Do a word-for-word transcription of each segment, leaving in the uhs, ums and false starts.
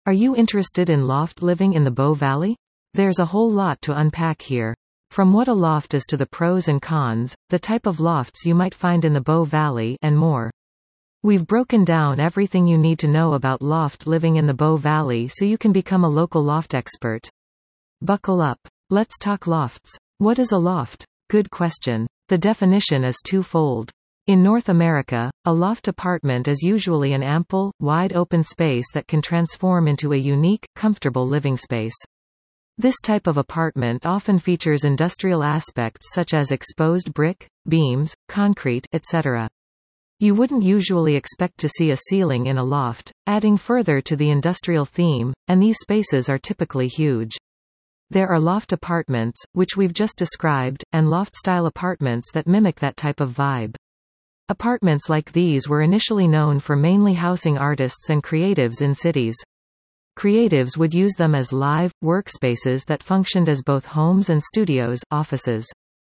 Are you interested in loft living in the Bow Valley? There's a whole lot to unpack here. From what a loft is to the pros and cons, the type of lofts you might find in the Bow Valley, and more. We've broken down everything you need to know about loft living in the Bow Valley so you can become a local loft expert. Buckle up. Let's talk lofts. What is a loft? Good question. The definition is twofold. In North America, a loft apartment is usually an ample, wide open space that can transform into a unique, comfortable living space. This type of apartment often features industrial aspects such as exposed brick, beams, concrete, et cetera. You wouldn't usually expect to see a ceiling in a loft, adding further to the industrial theme, and these spaces are typically huge. There are loft apartments, which we've just described, and loft-style apartments that mimic that type of vibe. Apartments like these were initially known for mainly housing artists and creatives in cities. Creatives would use them as live, workspaces that functioned as both homes and studios, offices.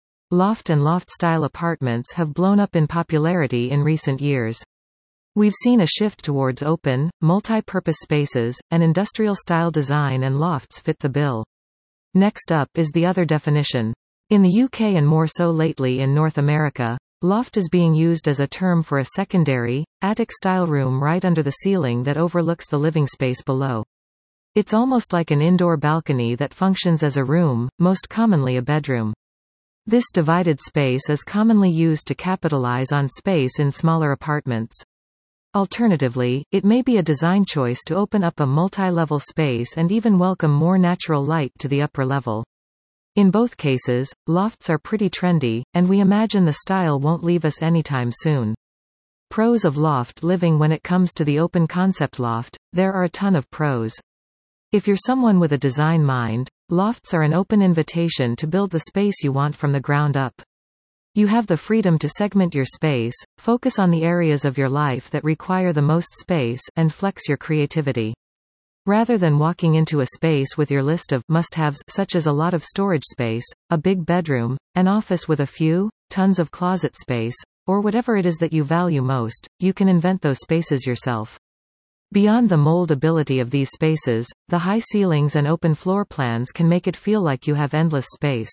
Loft and loft-style apartments have blown up in popularity in recent years. We've seen a shift towards open, multi-purpose spaces, and industrial-style design, and lofts fit the bill. Next up is the other definition. In the U K and more so lately in North America, loft is being used as a term for a secondary, attic-style room right under the ceiling that overlooks the living space below. It's almost like an indoor balcony that functions as a room, most commonly a bedroom. This divided space is commonly used to capitalize on space in smaller apartments. Alternatively, it may be a design choice to open up a multi-level space and even welcome more natural light to the upper level. In both cases, lofts are pretty trendy, and we imagine the style won't leave us anytime soon. Pros of loft living. When it comes to the open concept loft, there are a ton of pros. If you're someone with a design mind, lofts are an open invitation to build the space you want from the ground up. You have the freedom to segment your space, focus on the areas of your life that require the most space, and flex your creativity. Rather than walking into a space with your list of must-haves such as a lot of storage space, a big bedroom, an office with a few, tons of closet space, or whatever it is that you value most, you can invent those spaces yourself. Beyond the moldability of these spaces, the high ceilings and open floor plans can make it feel like you have endless space.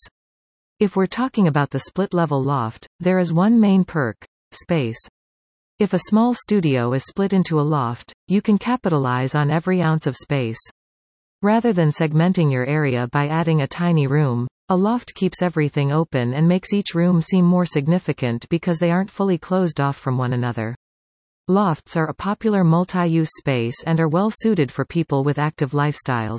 If we're talking about the split-level loft, there is one main perk: space. If a small studio is split into a loft, you can capitalize on every ounce of space. Rather than segmenting your area by adding a tiny room, a loft keeps everything open and makes each room seem more significant because they aren't fully closed off from one another. Lofts are a popular multi-use space and are well suited for people with active lifestyles.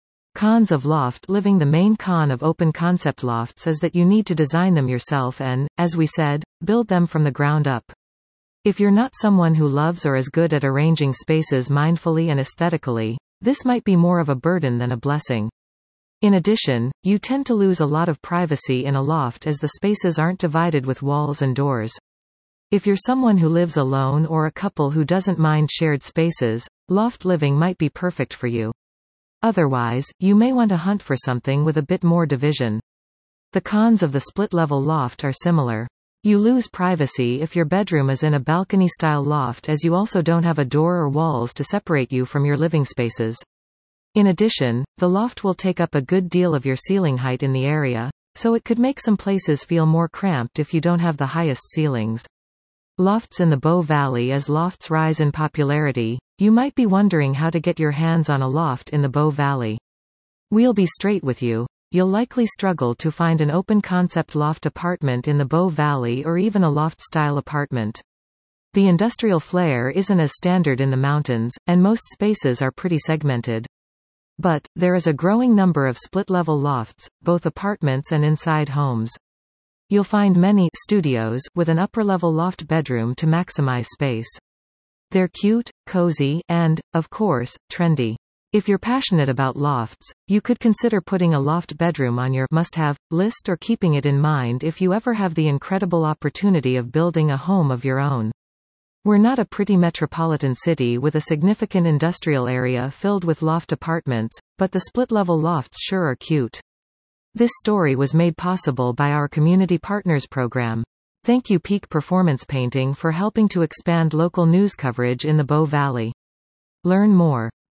Cons of loft living. The main con of open concept lofts is that you need to design them yourself and, as we said, build them from the ground up. If you're not someone who loves or is good at arranging spaces mindfully and aesthetically, this might be more of a burden than a blessing. In addition, you tend to lose a lot of privacy in a loft as the spaces aren't divided with walls and doors. If you're someone who lives alone or a couple who doesn't mind shared spaces, loft living might be perfect for you. Otherwise, you may want to hunt for something with a bit more division. The cons of the split-level loft are similar. You lose privacy if your bedroom is in a balcony-style loft, as you also don't have a door or walls to separate you from your living spaces. In addition, the loft will take up a good deal of your ceiling height in the area, so it could make some places feel more cramped if you don't have the highest ceilings. Lofts in the Bow Valley. As lofts rise in popularity, you might be wondering how to get your hands on a loft in the Bow Valley. We'll be straight with you. You'll likely struggle to find an open-concept loft apartment in the Bow Valley or even a loft-style apartment. The industrial flair isn't as standard in the mountains, and most spaces are pretty segmented. But, there is a growing number of split-level lofts, both apartments and inside homes. You'll find many studios with an upper-level loft bedroom to maximize space. They're cute, cozy, and, of course, trendy. If you're passionate about lofts, you could consider putting a loft bedroom on your must-have list or keeping it in mind if you ever have the incredible opportunity of building a home of your own. We're not a pretty metropolitan city with a significant industrial area filled with loft apartments, but the split-level lofts sure are cute. This story was made possible by our Community Partners program. Thank you Peak Performance Painting for helping to expand local news coverage in the Bow Valley. Learn more.